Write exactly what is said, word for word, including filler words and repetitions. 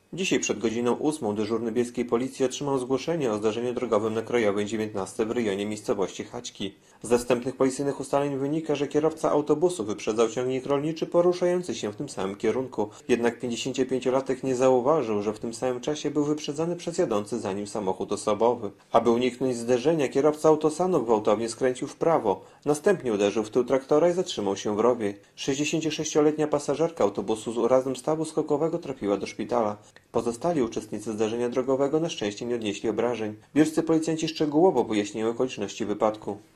Dzisiaj przed godziną ósmą dyżurny bielskiej policji otrzymał zgłoszenie o zdarzeniu drogowym na Krajowej dziewiętnaście w rejonie miejscowości Chaćki. Ze wstępnych policyjnych ustaleń wynika, że kierowca autobusu wyprzedzał ciągnik rolniczy poruszający się w tym samym kierunku. Jednak pięćdziesięciopięciolatek nie zauważył, że w tym samym czasie był wyprzedzany przez jadący za nim samochód osobowy. Aby uniknąć zderzenia, kierowca autosanu gwałtownie skręcił w prawo. Następnie uderzył w tył traktora i zatrzymał się w rowie. sześćdziesięciosześcioletnia pasażerka autobusu z urazem stawu skokowego trafiła do szpitala. Pozostali uczestnicy zdarzenia drogowego na szczęście nie odnieśli obrażeń. Bielscy policjanci szczegółowo wyjaśniają okoliczności wypadku.